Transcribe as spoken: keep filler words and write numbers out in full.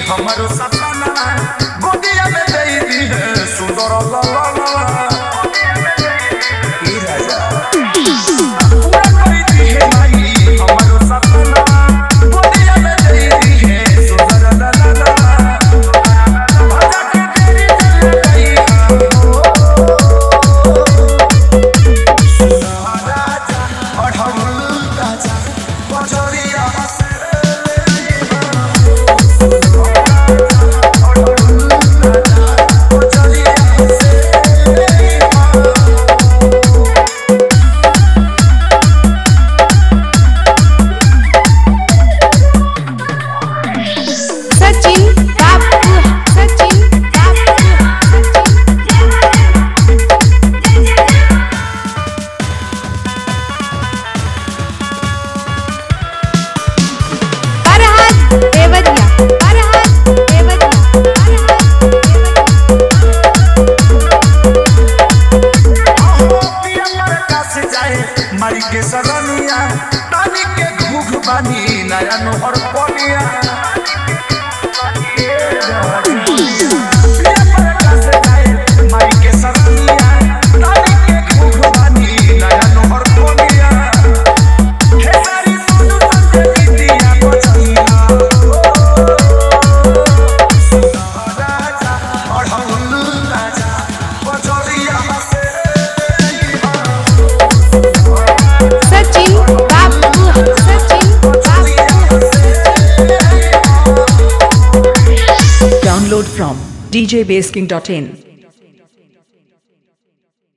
हमारो सपना गोदिया में दे दी है सुंदर ला ला ला ई राजा पूरा कोई दी है माई हमारो सपना गोदिया में दे दी है सुंदर ला ला ला भजा के तेरी चल गई सुना राजा और हम राजा बजरिया मारी के सगनिया तानी के घुघ बानी नया नोहर पनिया मारी के सगनिया तानी के घुघ बानी नया नोहर पनिया हे सारी सुनु संजय बिटिया बचनिया सुना राजा और हम राजा बजरिया Download from d j base king dot in.